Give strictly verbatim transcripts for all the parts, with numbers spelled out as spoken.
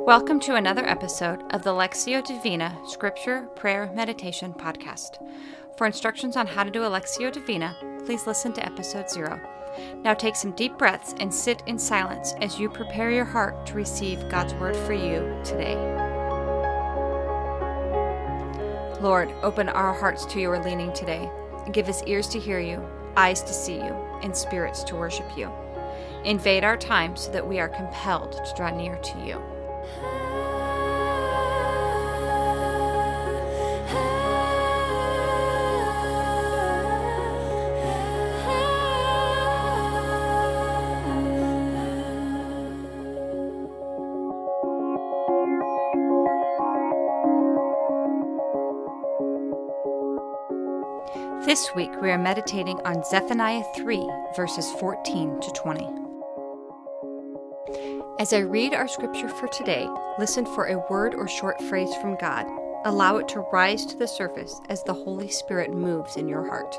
Welcome to another episode of the Lectio Divina Scripture, Prayer, Meditation podcast. For instructions on how to do a Lectio Divina, please listen to episode zero. Now take some deep breaths and sit in silence as you prepare your heart to receive God's word for you today. Lord, open our hearts to your leading today, and give us ears to hear you, eyes to see you, and spirits to worship you. Invade our time so that we are compelled to draw near to you. This week we are meditating on Zephaniah three, verses fourteen to twenty. As I read our scripture for today, listen for a word or short phrase from God. Allow it to rise to the surface as the Holy Spirit moves in your heart.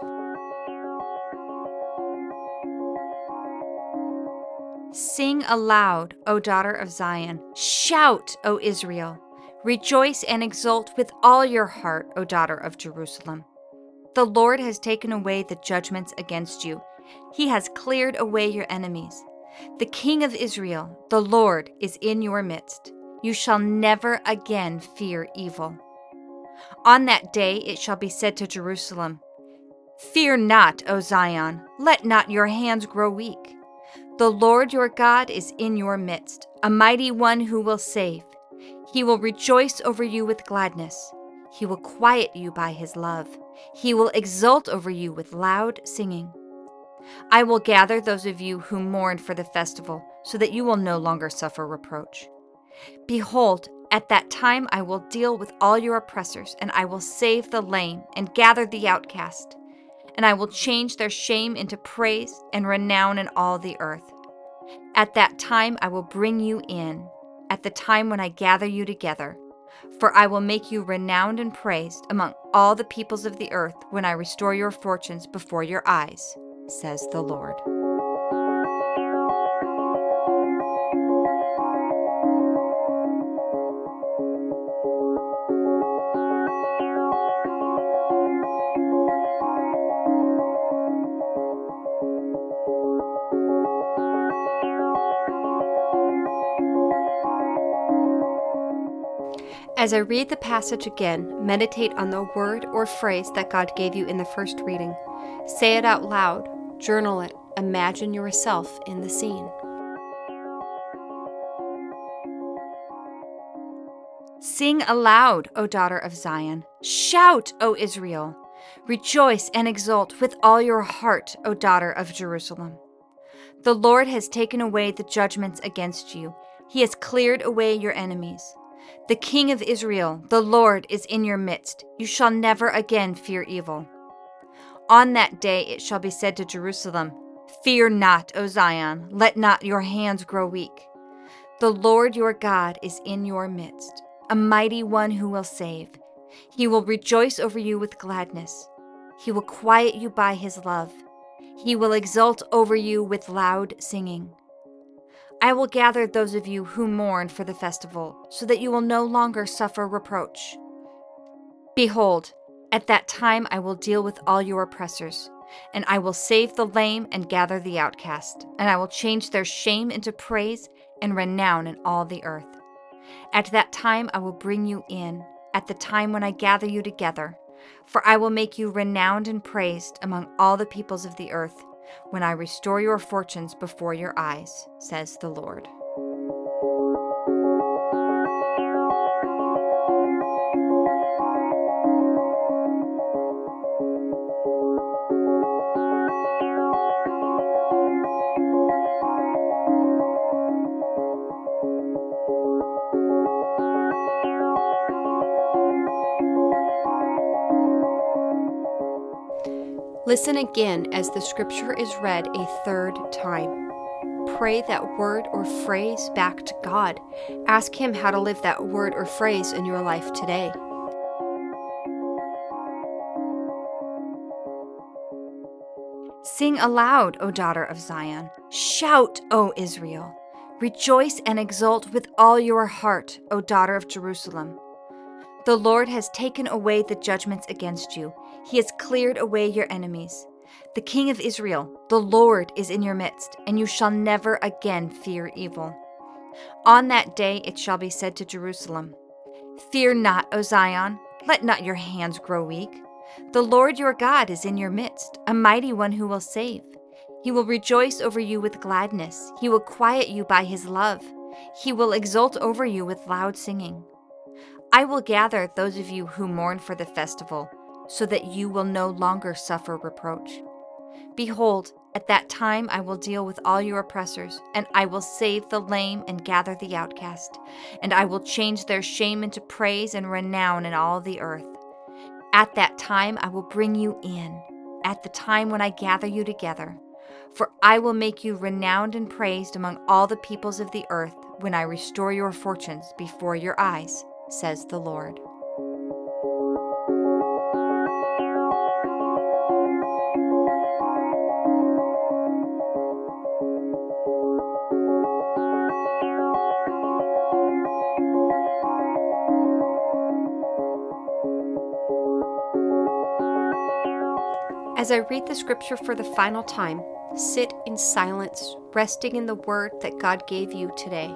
Sing aloud, O daughter of Zion. Shout, O Israel. Rejoice and exult with all your heart, O daughter of Jerusalem. The Lord has taken away the judgments against you. He has cleared away your enemies. The King of Israel, the Lord, is in your midst. You shall never again fear evil. On that day it shall be said to Jerusalem, Fear not, O Zion, let not your hands grow weak. The Lord your God is in your midst, a mighty one who will save. He will rejoice over you with gladness. He will quiet you by his love. He will exult over you with loud singing. I will gather those of you who mourn for the festival, so that you will no longer suffer reproach. Behold, at that time I will deal with all your oppressors, and I will save the lame and gather the outcast. And I will change their shame into praise and renown in all the earth. At that time I will bring you in, at the time when I gather you together. For I will make you renowned and praised among all the peoples of the earth when I restore your fortunes before your eyes, says the Lord. As I read the passage again, meditate on the word or phrase that God gave you in the first reading. Say it out loud, journal it, imagine yourself in the scene. Sing aloud, O daughter of Zion. Shout, O Israel. Rejoice and exult with all your heart, O daughter of Jerusalem. The Lord has taken away the judgments against you. He has cleared away your enemies. The King of Israel, the Lord, is in your midst. You shall never again fear evil. On that day it shall be said to Jerusalem, Fear not, O Zion, let not your hands grow weak. The Lord your God is in your midst, a mighty one who will save. He will rejoice over you with gladness. He will quiet you by his love. He will exult over you with loud singing. I will gather those of you who mourn for the festival, so that you will no longer suffer reproach. Behold, at that time I will deal with all your oppressors, and I will save the lame and gather the outcast, and I will change their shame into praise and renown in all the earth. At that time I will bring you in, at the time when I gather you together, for I will make you renowned and praised among all the peoples of the earth, when I restore your fortunes before your eyes, says the Lord. Listen again as the scripture is read a third time. Pray that word or phrase back to God. Ask Him how to live that word or phrase in your life today. Sing aloud, O daughter of Zion. Shout, O Israel. Rejoice and exult with all your heart, O daughter of Jerusalem. The Lord has taken away the judgments against you. He has cleared away your enemies. The King of Israel, the Lord, is in your midst, and you shall never again fear evil. On that day it shall be said to Jerusalem, Fear not, O Zion, let not your hands grow weak. The Lord your God is in your midst, a mighty one who will save. He will rejoice over you with gladness. He will quiet you by his love. He will exult over you with loud singing. I will gather those of you who mourn for the festival, so that you will no longer suffer reproach. Behold, at that time I will deal with all your oppressors, and I will save the lame and gather the outcast, and I will change their shame into praise and renown in all the earth. At that time I will bring you in, at the time when I gather you together. For I will make you renowned and praised among all the peoples of the earth when I restore your fortunes before your eyes, says the Lord. As I read the scripture for the final time, sit in silence, resting in the word that God gave you today.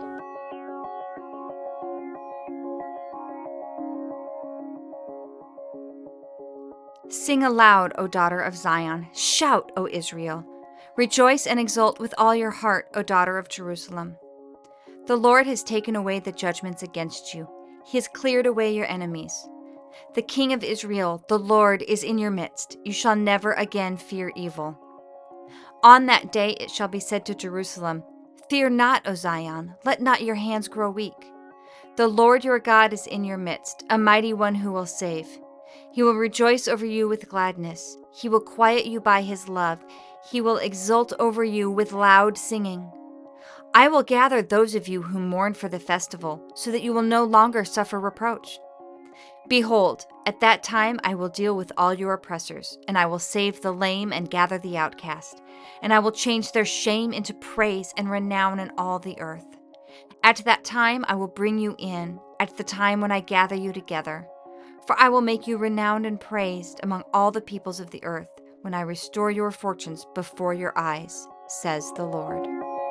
Sing aloud, O daughter of Zion. Shout, O Israel. Rejoice and exult with all your heart, O daughter of Jerusalem. The Lord has taken away the judgments against you. He has cleared away your enemies. The King of Israel, the Lord, is in your midst. You shall never again fear evil. On that day it shall be said to Jerusalem, Fear not, O Zion, let not your hands grow weak. The Lord your God is in your midst, a mighty one who will save. He will rejoice over you with gladness. He will quiet you by his love. He will exult over you with loud singing. I will gather those of you who mourn for the festival, so that you will no longer suffer reproach. Behold, at that time I will deal with all your oppressors, and I will save the lame and gather the outcast, and I will change their shame into praise and renown in all the earth. At that time I will bring you in, at the time when I gather you together. For I will make you renowned and praised among all the peoples of the earth, when I restore your fortunes before your eyes, says the Lord.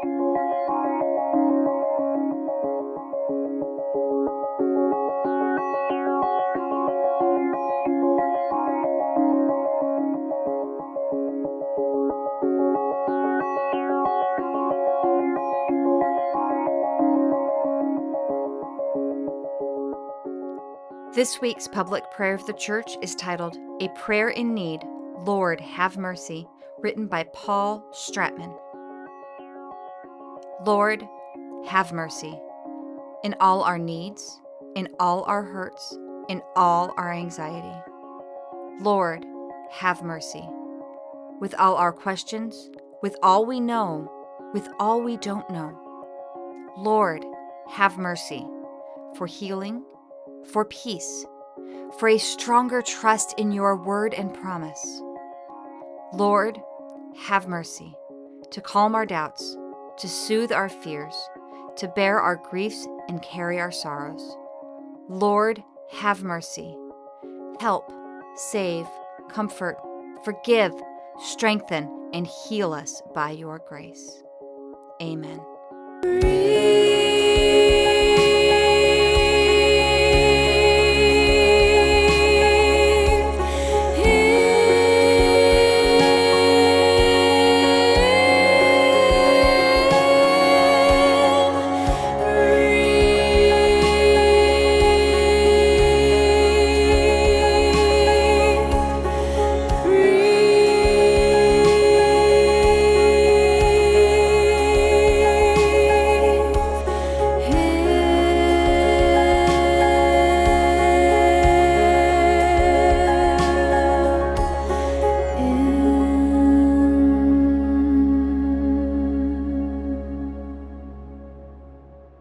This week's public prayer of the church is titled, A Prayer in Need, Lord, Have Mercy, written by Paul Stratman. Lord, have mercy. In all our needs, in all our hurts, in all our anxiety. Lord, have mercy. With all our questions, with all we know, with all we don't know. Lord, have mercy. For healing, for peace, for a stronger trust in your word and promise. Lord, have mercy, to calm our doubts, to soothe our fears, to bear our griefs and carry our sorrows. Lord, have mercy. Help, save, comfort, forgive, strengthen, and heal us by your grace. Amen.